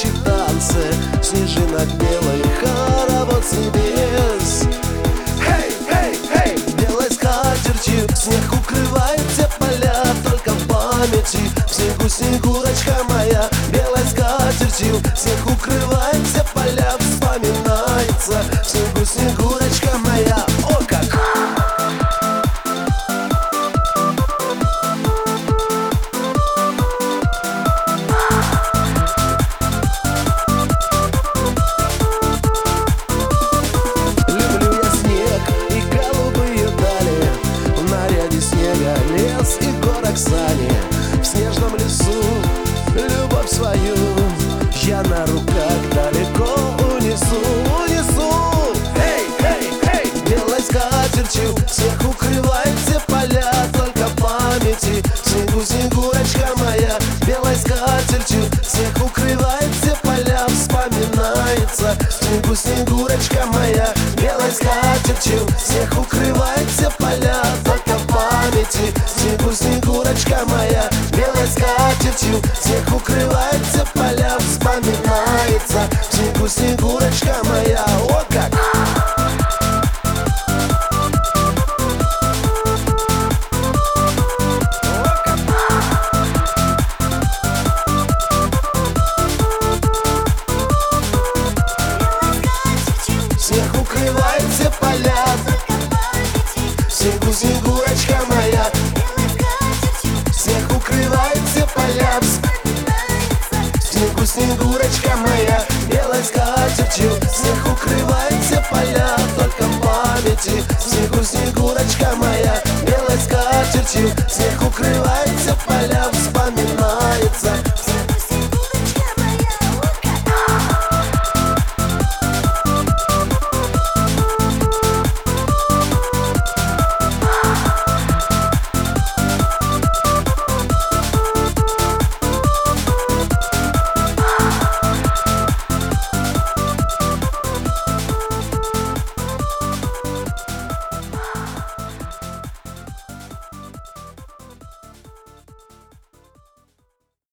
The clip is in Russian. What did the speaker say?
ночи танцы, снежинок белый хоровод с небес. Хей, хей, хей! Белой скатертью снег укрывает все поля, только в памяти в снегу снегурочка моя. Белой скатертью снег укрывает все поля, вспоминается в снегу снегурочка моя. О, как! Лес и город сани, в снежном лесу любовь свою я на руках далеко унесу, унесу. Эй, эй, эй! Белой скатертью снег укрывает все поля, только в памяти в снегу снегурочка моя. Белой скатертью снег укрывает все поля, вспоминается в снегу снегурочка моя. Белой скатертью снег укрывает все поля, только в памяти в снегу снегурочка моя. Белой скатертью снег укрывает все поля, вспоминается в снегу снегурочка моя. О, как! Снег укрывает все поля, в снегу снегурочка моя. Снег укрывает все поля, в снегу снегурочка моя. Белой скатертью снег укрывает все поля, только в памяти в снегу снегурочка моя. Белой скатертью снег укрывает все поля, вспоминается